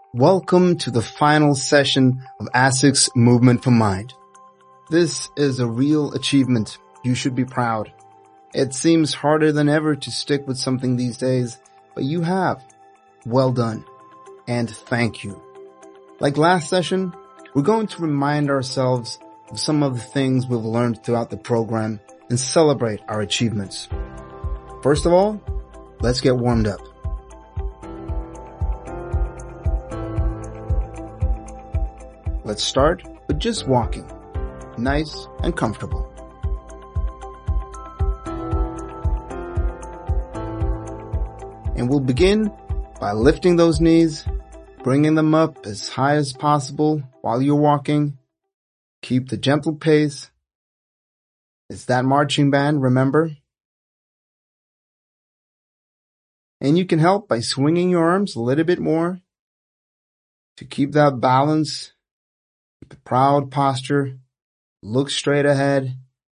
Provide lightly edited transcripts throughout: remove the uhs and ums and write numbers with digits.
Welcome to the final session of ASIC's Movement for Mind. This is a real achievement. You should be proud. It seems harder than ever to stick with something these days, but you have. Well done. And thank you. Like last session, we're going to remind ourselves of some of the things we've learned throughout the program and celebrate our achievements. First of all, let's get warmed up. Let's start with just walking, nice and comfortable. And we'll begin by lifting those knees, bringing them up as high as possible while you're walking. Keep the gentle pace. It's that marching band, remember? And you can help by swinging your arms a little bit more to keep that balance. Keep a proud posture, look straight ahead,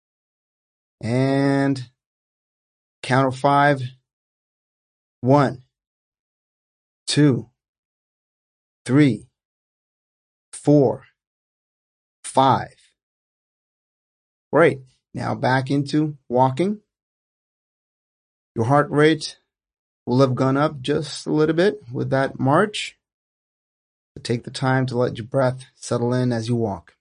and count of 5. 1, 2, 3, 4, 5. Great. Now back into walking. Your heart rate will have gone up just a little bit with that march. But take the time to let your breath settle in as you walk.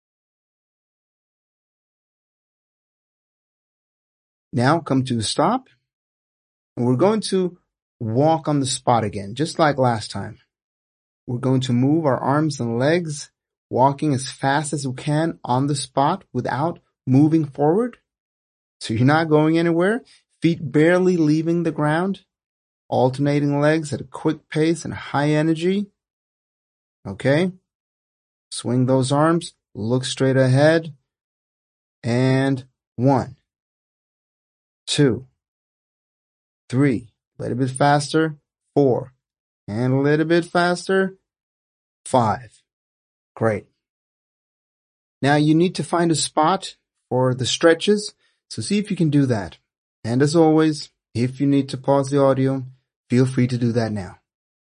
Now come to a stop, and we're going to walk on the spot again, just like last time. We're going to move our arms and legs, walking as fast as we can on the spot without moving forward. So you're not going anywhere, feet barely leaving the ground, alternating legs at a quick pace and high energy. Okay, swing those arms, look straight ahead, and 1, 2, 3, a little bit faster, 4, and a little bit faster, 5. Great. Now you need to find a spot for the stretches, so see if you can do that. And as always, if you need to pause the audio, feel free to do that now.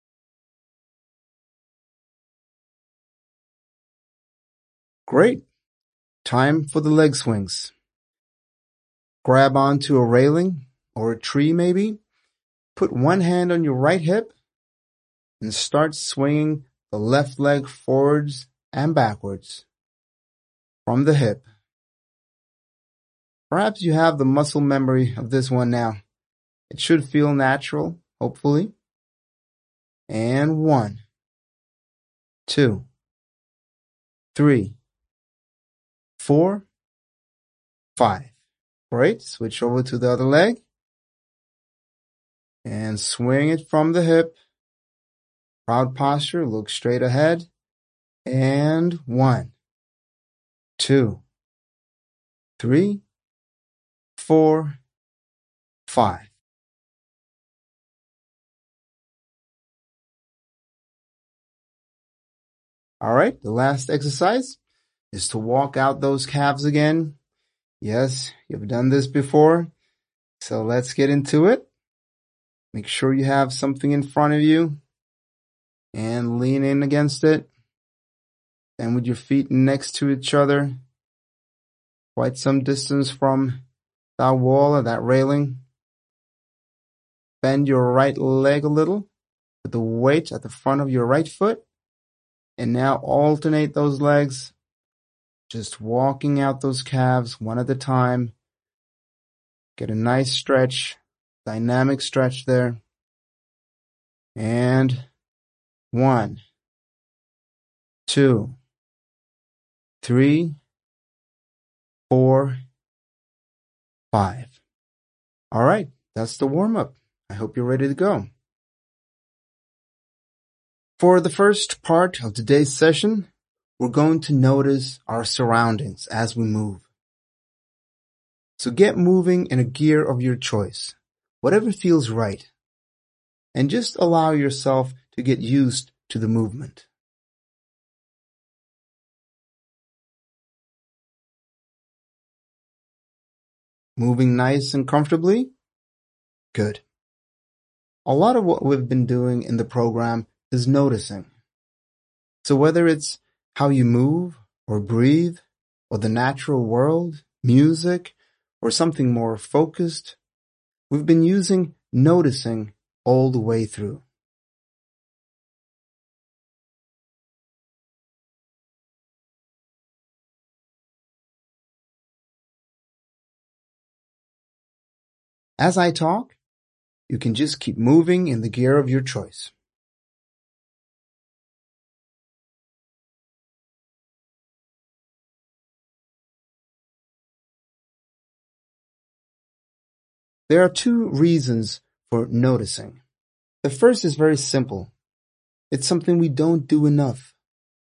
Great. Time for the leg swings. Grab onto a railing or a tree maybe. Put one hand on your right hip and start swinging the left leg forwards and backwards from the hip. Perhaps you have the muscle memory of this one now. It should feel natural, hopefully. And 1, 2, 3, 4, 5. Great. Switch over to the other leg and swing it from the hip. Proud posture. Look straight ahead. And 1, 2, 3, 4, 5. All right. The last exercise is to walk out those calves again. Yes, you've done this before. So let's get into it. Make sure you have something in front of you and lean in against it. And with your feet next to each other, quite some distance from that wall or that railing. Bend your right leg a little with the weight at the front of your right foot. And now alternate those legs. Just walking out those calves one at a time. Get a nice stretch, dynamic stretch there. And 1, 2, 3, 4, 5. All right, that's the warm-up. I hope you're ready to go. For the first part of today's session, we're going to notice our surroundings as we move. So get moving in a gear of your choice, whatever feels right, and just allow yourself to get used to the movement. Moving nice and comfortably? Good. A lot of what we've been doing in the program is noticing. So whether it's how you move or breathe, or the natural world, music, or something more focused, we've been using noticing all the way through. As I talk, you can just keep moving in the gear of your choice. There are two reasons for noticing. The first is very simple. It's something we don't do enough.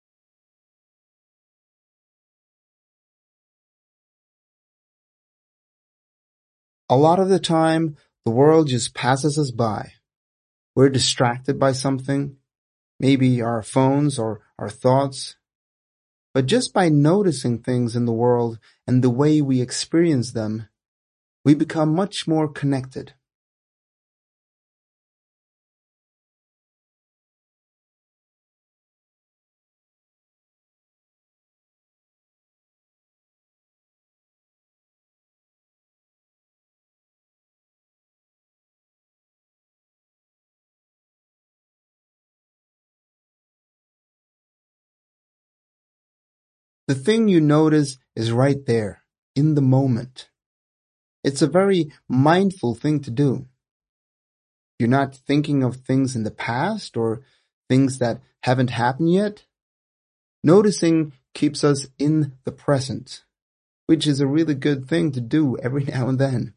A lot of the time, the world just passes us by. We're distracted by something, maybe our phones or our thoughts. But just by noticing things in the world and the way we experience them, we become much more connected. The thing you notice is right there, in the moment. It's a very mindful thing to do. You're not thinking of things in the past or things that haven't happened yet. Noticing keeps us in the present, which is a really good thing to do every now and then.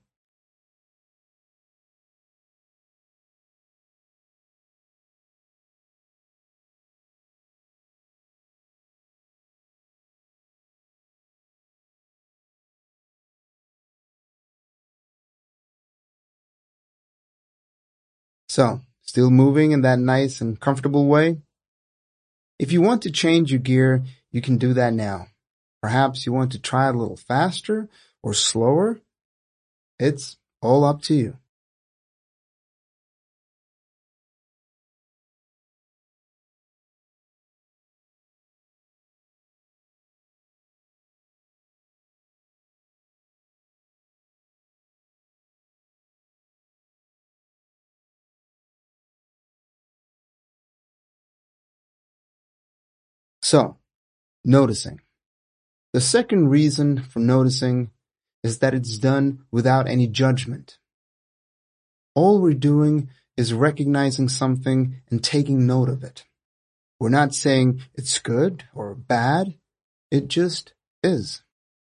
So, still moving in that nice and comfortable way? If you want to change your gear, you can do that now. Perhaps you want to try a little faster or slower. It's all up to you. So, noticing. The second reason for noticing is that it's done without any judgment. All we're doing is recognizing something and taking note of it. We're not saying it's good or bad. It just is.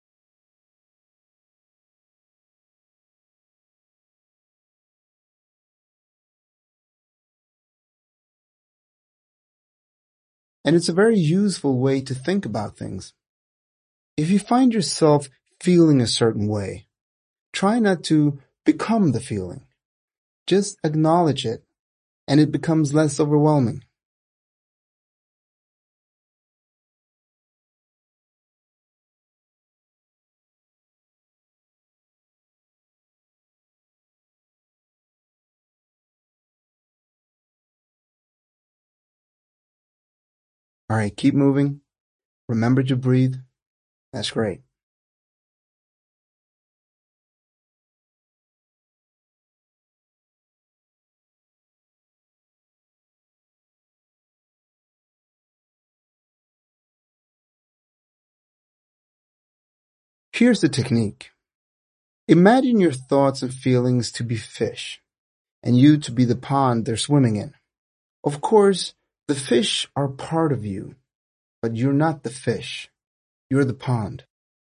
And it's a very useful way to think about things. If you find yourself feeling a certain way, try not to become the feeling. Just acknowledge it, and it becomes less overwhelming. All right, keep moving. Remember to breathe. That's great. Here's the technique. Imagine your thoughts and feelings to be fish, and you to be the pond they're swimming in. Of course, the fish are part of you, but you're not the fish. You're the pond.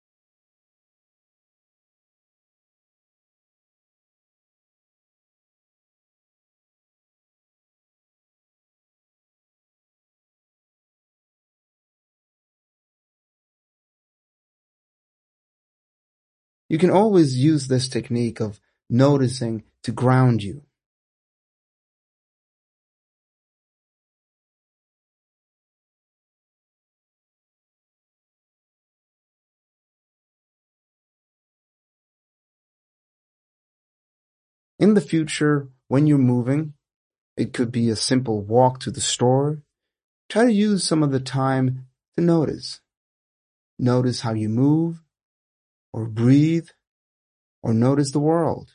You can always use this technique of noticing to ground you. In the future, when you're moving, it could be a simple walk to the store, Try to use some of the time to notice. Notice how you move, or breathe, or notice the world.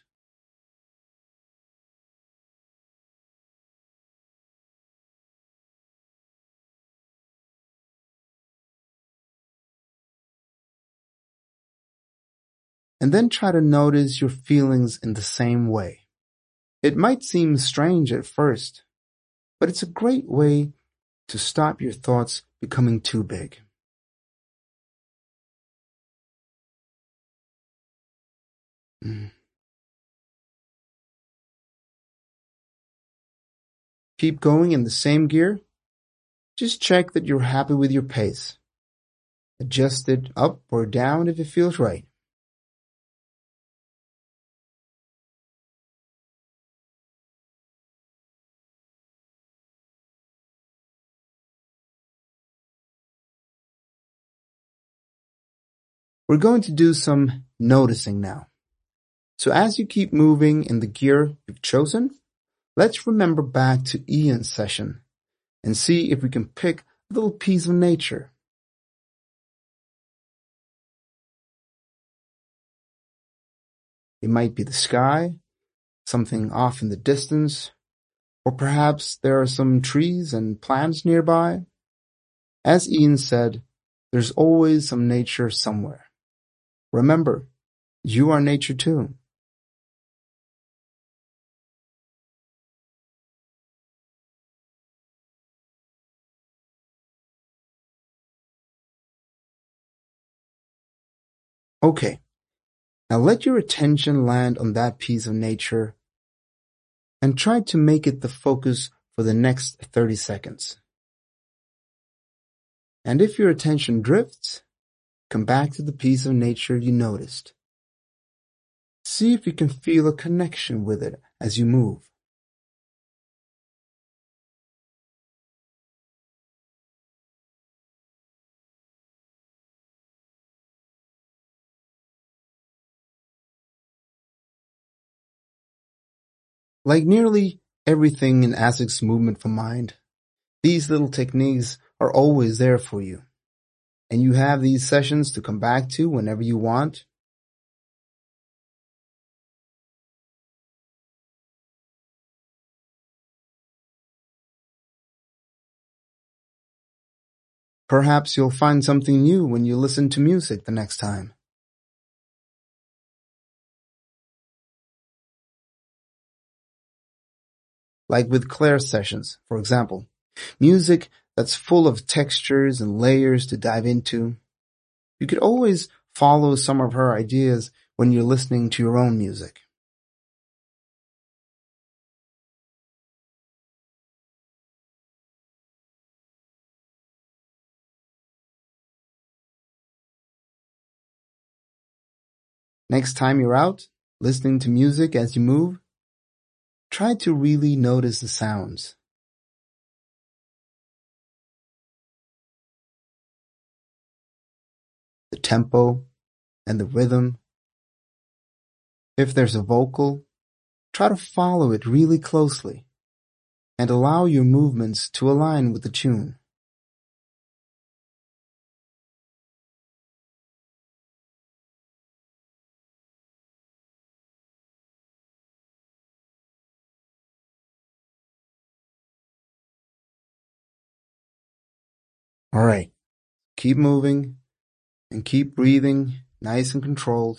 And then try to notice your feelings in the same way. It might seem strange at first, but it's a great way to stop your thoughts becoming too big. Mm. Keep going in the same gear. Just check that you're happy with your pace. Adjust it up or down if it feels right. We're going to do some noticing now. So as you keep moving in the gear you've chosen, let's remember back to Ian's session and see if we can pick a little piece of nature. It might be the sky, something off in the distance, or perhaps there are some trees and plants nearby. As Ian said, there's always some nature somewhere. Remember, you are nature too. Okay, now let your attention land on that piece of nature and try to make it the focus for the next 30 seconds. And if your attention drifts, come back to the piece of nature you noticed. See if you can feel a connection with it as you move. Like nearly everything in ASIC's movement for mind, these little techniques are always there for you. And you have these sessions to come back to whenever you want. Perhaps you'll find something new when you listen to music the next time. Like with Claire's sessions, for example. Music that's full of textures and layers to dive into. You could always follow some of her ideas when you're listening to your own music. Next time you're out, listening to music as you move, try to really notice the sounds. The tempo and the rhythm. If there's a vocal, try to follow it really closely and allow your movements to align with the tune. All right, keep moving and keep breathing nice and controlled.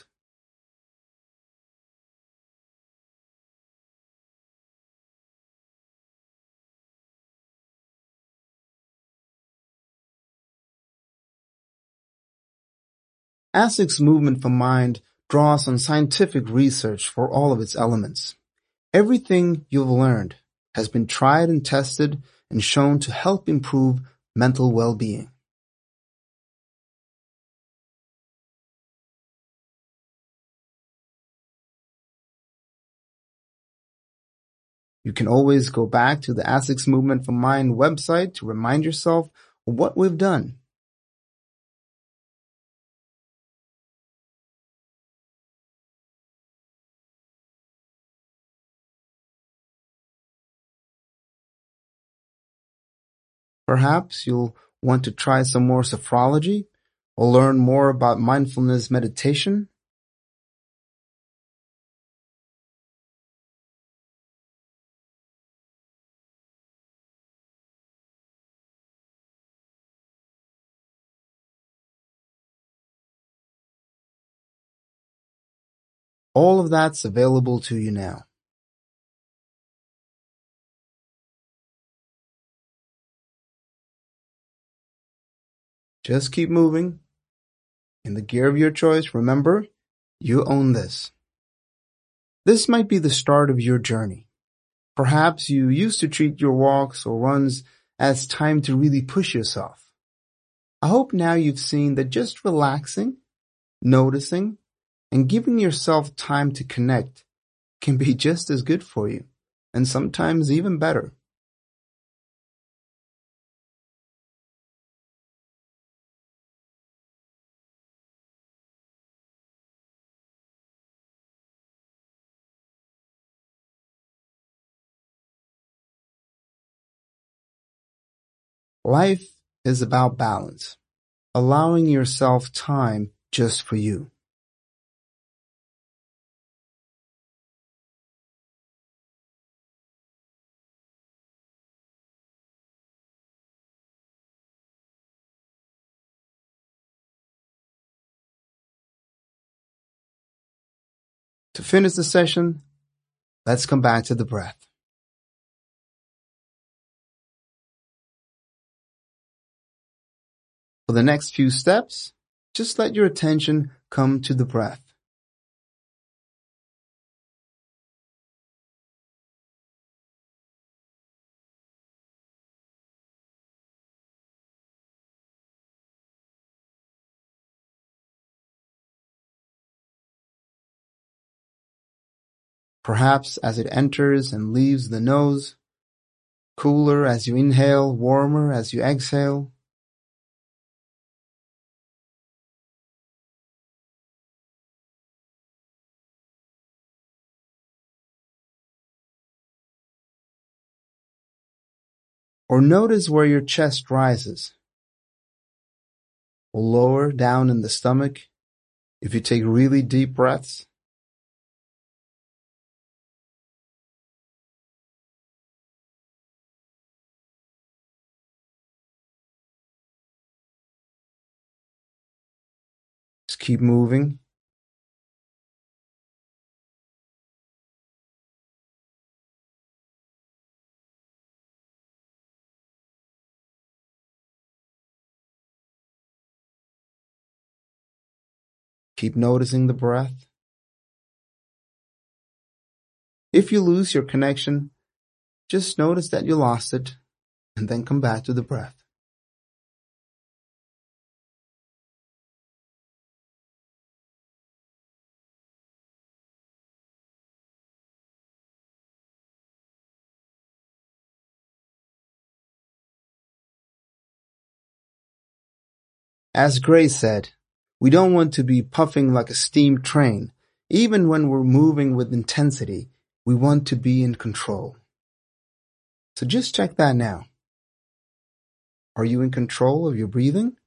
ASIC's movement for mind draws on scientific research for all of its elements. Everything you've learned has been tried and tested and shown to help improve mental well-being. You can always go back to the ASICS Movement for Mind website to remind yourself of what we've done. Perhaps you'll want to try some more sophrology or learn more about mindfulness meditation. All of that's available to you now. Just keep moving in the gear of your choice. Remember, you own this. This might be the start of your journey. Perhaps you used to treat your walks or runs as time to really push yourself. I hope now you've seen that just relaxing, noticing, and giving yourself time to connect can be just as good for you, and sometimes even better. Life is about balance, allowing yourself time just for you. To finish the session, let's come back to the breath. For the next few steps, just let your attention come to the breath. Perhaps as it enters and leaves the nose, cooler as you inhale, warmer as you exhale. Or notice where your chest rises, or lower down in the stomach if you take really deep breaths. Just keep moving. Keep noticing the breath. If you lose your connection, just notice that you lost it and then come back to the breath. As Grace said, we don't want to be puffing like a steam train. Even when we're moving with intensity, we want to be in control. So just check that now. Are you in control of your breathing?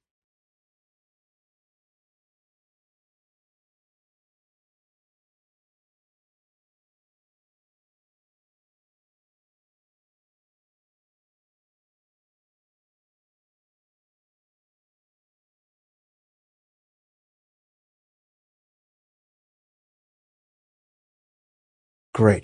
Great.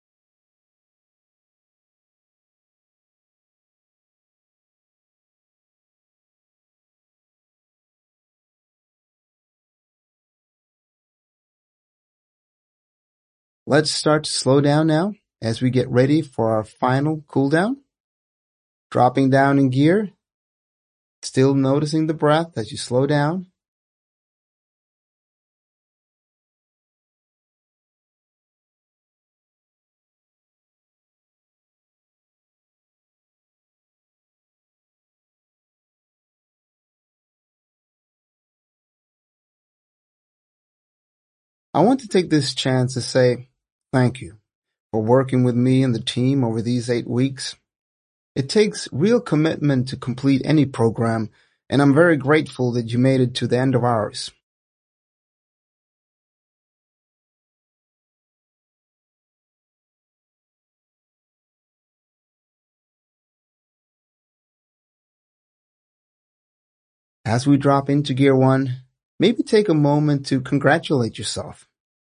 Let's start to slow down now as we get ready for our final cool down. Dropping down in gear, still noticing the breath as you slow down. I want to take this chance to say thank you for working with me and the team over these 8 weeks. It takes real commitment to complete any program, and I'm very grateful that you made it to the end of ours. As we drop into Gear 1, maybe take a moment to congratulate yourself.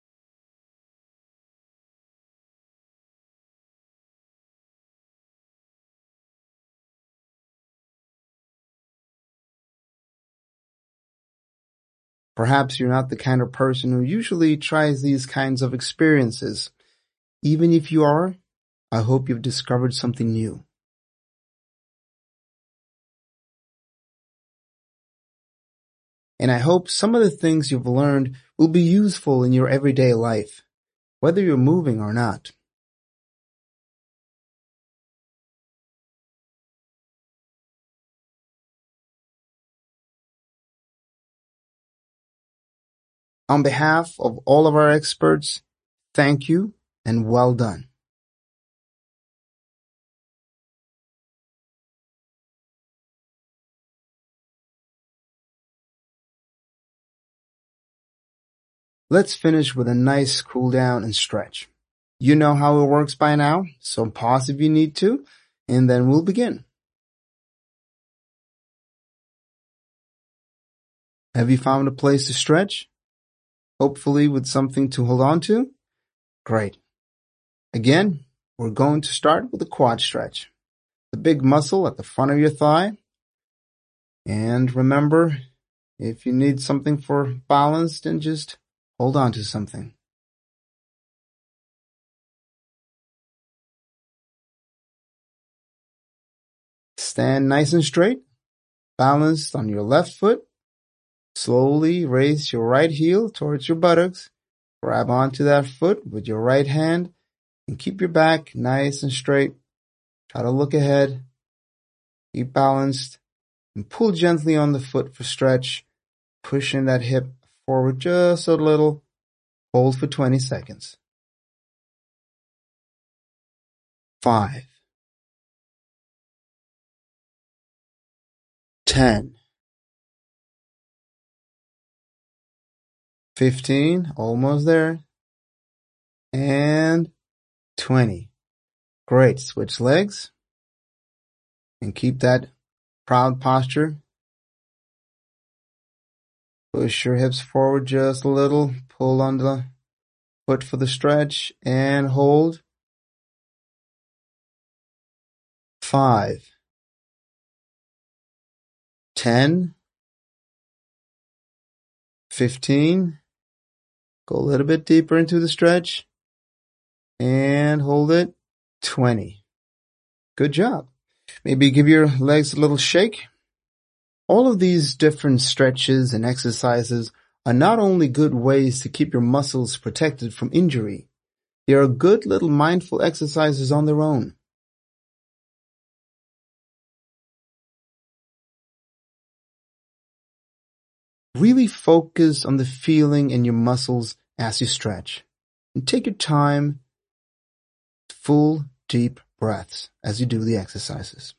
Perhaps you're not the kind of person who usually tries these kinds of experiences. Even if you are, I hope you've discovered something new. And I hope some of the things you've learned will be useful in your everyday life, whether you're moving or not. On behalf of all of our experts, thank you and well done. Let's finish with a nice cool down and stretch. You know how it works by now, so pause if you need to, and then we'll begin. Have you found a place to stretch? Hopefully with something to hold on to? Great. Again, we're going to start with a quad stretch. The big muscle at the front of your thigh. And remember, if you need something for balance, then just hold on to something. Stand nice and straight, balanced on your left foot. Slowly raise your right heel towards your buttocks. Grab onto that foot with your right hand and keep your back nice and straight. Try to look ahead. Keep balanced and pull gently on the foot for stretch, pushing that hip forward just a little. Hold for 20 seconds. 5, 10, 15, almost there, and 20. Great. Switch legs and keep that proud posture. Push your hips forward just a little. Pull on the foot for the stretch and hold. 5, 10, 15. Go a little bit deeper into the stretch and hold it. 20. Good job. Maybe give your legs a little shake. All of these different stretches and exercises are not only good ways to keep your muscles protected from injury, they are good little mindful exercises on their own. Really focus on the feeling in your muscles as you stretch. And take your time, full, deep breaths as you do the exercises.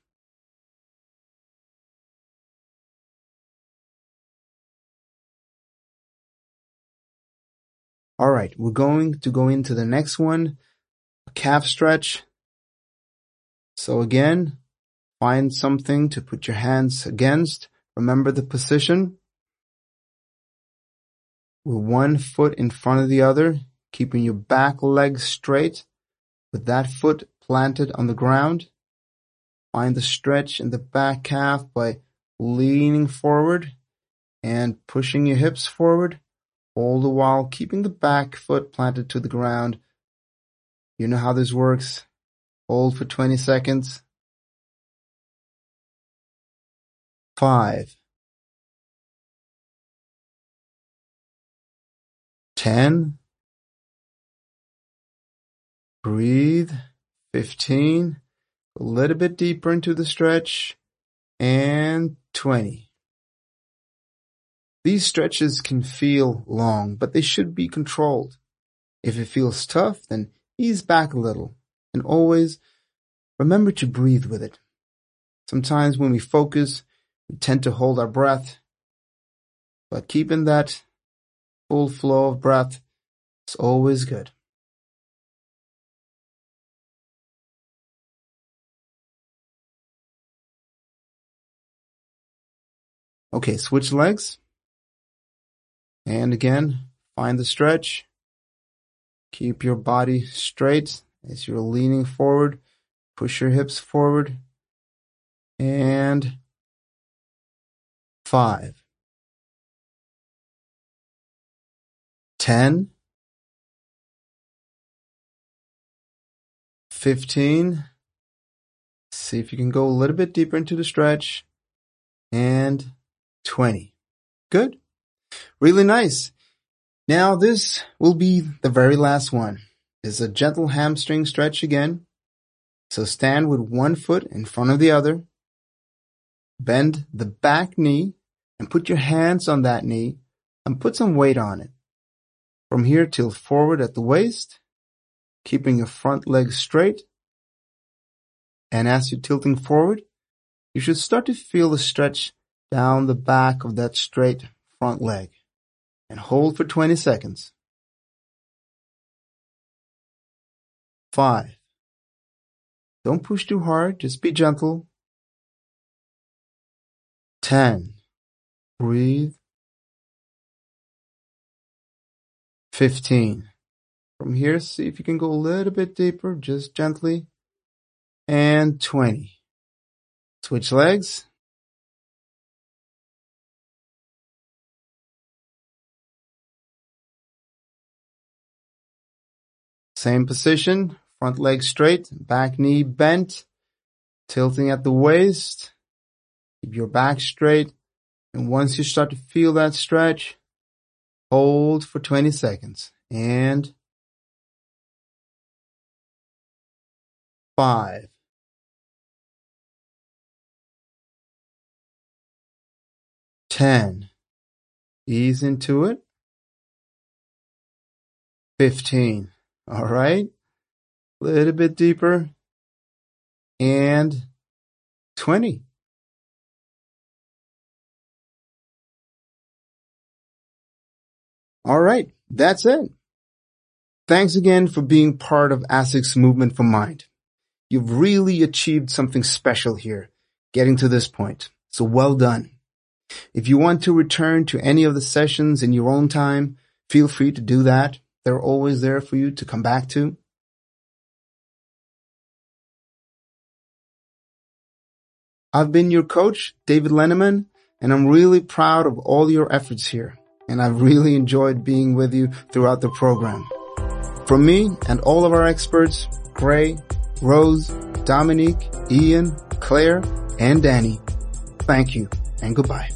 All right, we're going to go into the next one, a calf stretch. So again, find something to put your hands against. Remember the position. With one foot in front of the other, keeping your back leg straight with that foot planted on the ground. Find the stretch in the back calf by leaning forward and pushing your hips forward, all the while keeping the back foot planted to the ground. You know how this works. Hold for 20 seconds. 5, 10, breathe, 15, a little bit deeper into the stretch, and 20. These stretches can feel long, but they should be controlled. If it feels tough, then ease back a little, and always remember to breathe with it. Sometimes when we focus, we tend to hold our breath, but keeping that full flow of breath is always good. Okay, switch legs. And again, find the stretch. Keep your body straight as you're leaning forward. Push your hips forward. And 5, 10, 15. See if you can go a little bit deeper into the stretch. And 20. Good. Really nice. Now this will be the very last one. It's a gentle hamstring stretch again. So stand with one foot in front of the other. Bend the back knee and put your hands on that knee and put some weight on it. From here, tilt forward at the waist, keeping your front leg straight. And as you're tilting forward, you should start to feel the stretch down the back of that straight front leg. And hold for 20 seconds. 5. Don't push too hard, just be gentle. 10. Breathe. 15. From here, see if you can go a little bit deeper, just gently. And 20. Switch legs. Same position, front leg straight, back knee bent, tilting at the waist. Keep your back straight. And once you start to feel that stretch, hold for 20 seconds. And 5. 10. Ease into it. 15. All right. A little bit deeper. And 20. All right. That's it. Thanks again for being part of ASIC's Movement for Mind. You've really achieved something special here, getting to this point. So well done. If you want to return to any of the sessions in your own time, feel free to do that. They're always there for you to come back to. I've been your coach, David Lenneman, and I'm really proud of all your efforts here. And I've really enjoyed being with you throughout the program. From me and all of our experts, Gray, Rose, Dominique, Ian, Claire, and Danny, thank you and goodbye.